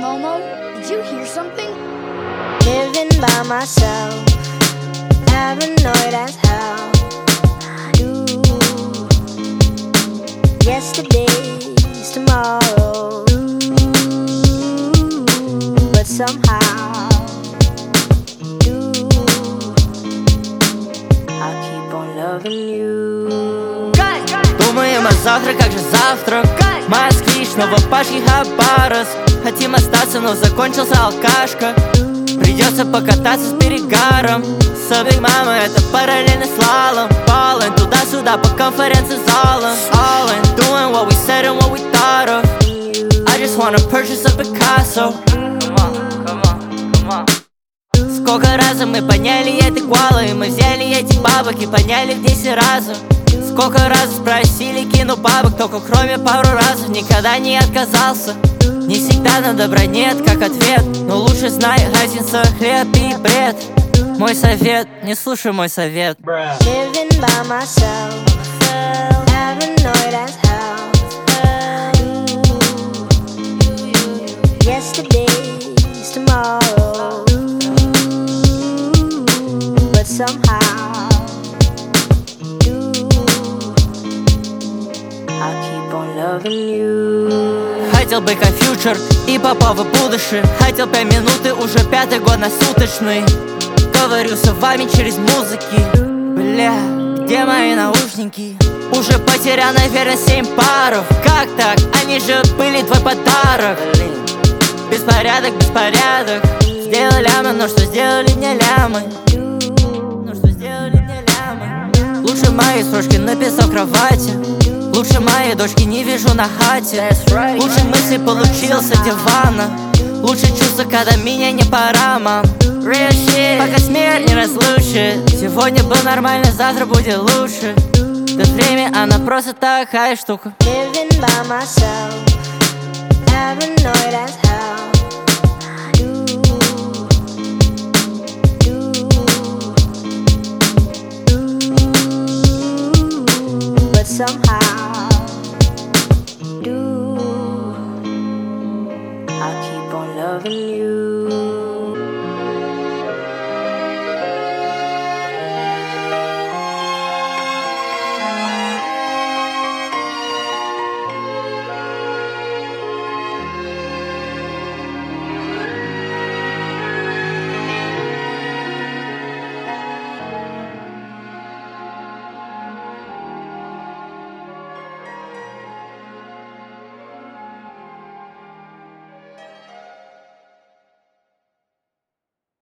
Momo, did you hear something? Living by myself, paranoid as hell. Ooh, yesterday's tomorrow. Ooh, but somehow, I keep on loving you. Думаем о завтра, как же завтрак. Москвич, Новопашки, Хабаровск. Хотим остаться, но закончился алкашка. Придется покататься с перегаром. С Биг Мамой это параллельный слалом. Ballin' туда-сюда по конференц-залам. All in, doing what we said and what we thought of. I just wanna purchase a Picasso. Come on, come on, come on. Сколько раз мы подняли эти квалы, и мы взяли эти бабок и подняли в 10 разов. Сколько раз спросили, кину бабок, только кроме пару разов никогда не отказался. Не всегда на добро нет, как ответ, но лучше знай, разница хлеб и бред. Мой совет, не слушай мой совет. Living by myself, paranoid as hell. Yesterday's tomorrow. But somehow, I keep on loving you. Хотел бы как фьючер и попал в будущее. Хотел 5 минут и уже 5-й год на суточный. Говорю с вами через музыки. Бля, где мои наушники? Уже потерял, наверное, 7 паров. Как так? Они же были твой подарок. Беспорядок, беспорядок. Сделали лямы, но что сделали мне лямы? Но что сделали мне лямы? Лучше мои строчки написал в кровати. Лучше моей дочки не вижу на хате. Лучше мысли получился дивана. Лучше чувство, когда меня не пора, мам. Real shit, пока смерть не разлучит. Сегодня был нормально, завтра будет лучше. Да время, она просто такая штука. Living by myself, paranoid as hell. But somehow